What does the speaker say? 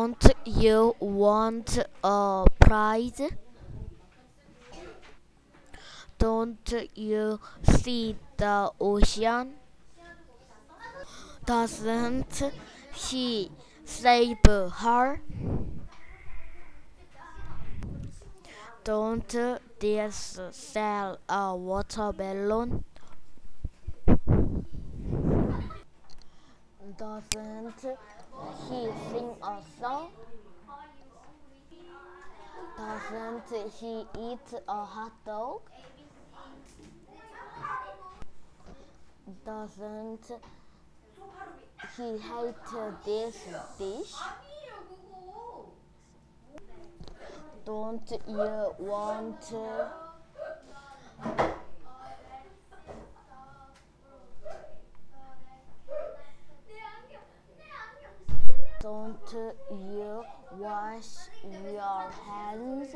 Don't you want a prize? Don't you see the ocean? Doesn't he save her? Don't this sell a water balloon? Doesn't he sing a song? Doesn't he eat a hot dog? Doesn't he hate this dish? Don't you want don't you wash your hands?